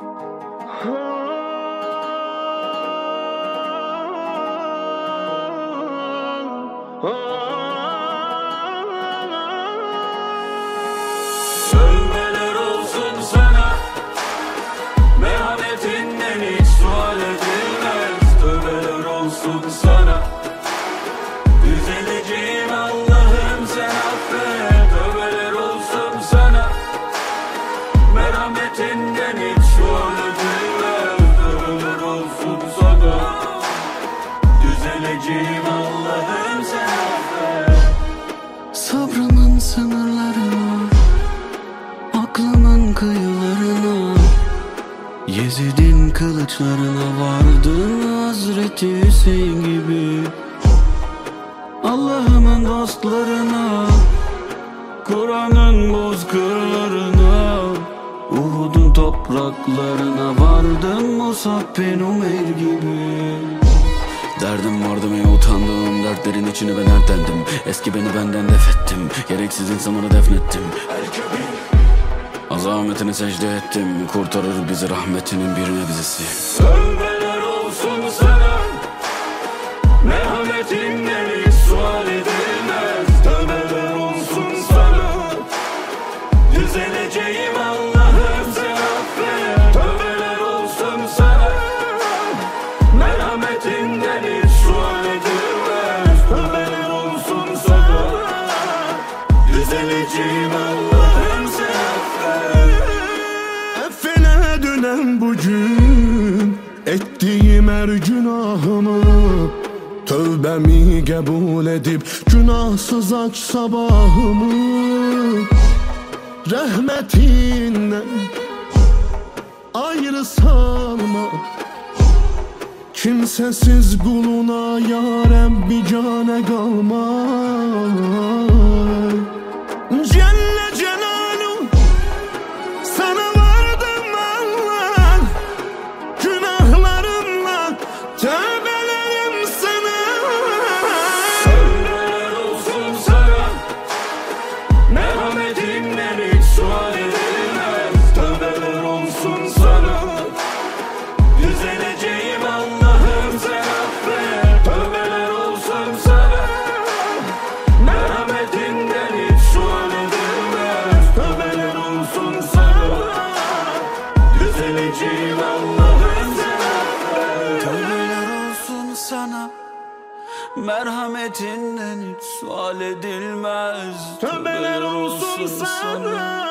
Sövmeler olsun sana, merhametinden hiç sual edilmez. Tövbeler olsun sana, düzeleceğim Allah'ım sen affet. Tövbeler olsun sana, merhametinden hiç sual edilmez. Tövbeler olsun sana, düzeleceğim Allah'ım sen affet. Sabrımın sınırlarına, aklımın kıyılarına, Yezid'in kılıçlarına vardın Hazreti Hüseyin gibi. Allah'ımın dostlarına, Kur'an'ın bozkırlarına, Uhud'un topraklarına vardın Musab bin Umeyr gibi. Derdim vardı ve utandığım dertlerin içine ben ertendim. Eski beni benden def ettim, gereksiz insanları defnettim. Azametine secde ettim, kurtarır bizi rahmetinin bir nebzesi. Sövmeler olsun sana, merhametinden hiç sual edilmez. Tövbeler olsun sana, düzeleceğim Allah'ım sen affet. Tövbeler olsun sana, merhametinden hiç sual edilmez. Tövbeler olsun sana, düzeleceğim Allah'ım sen affet. Affine dönen bu gün ettiğim her günahımı, tövbemi kabul edip günahsız aç sabahımı. Rahmetinden ayrı salma, kimsesiz kuluna ya Rabbi cane kalma. Celle Celaluhu sana vardım Allah, günahlarımla tövbelerim sana. Sövmeler olsun sana, merhametinden hiç sual edilmez. Tövbeler olsun sana, düzeleceğim Allah'ım sen affet. Tövbeler olsun sana, merhametinden hiç sual edilmez. Tövbeler olsun sana, düzeleceğim Allah'ım sen affet. Tövbeler olsun sana, merhametinden hiç sual edilmez. Tövbeler olsun sana,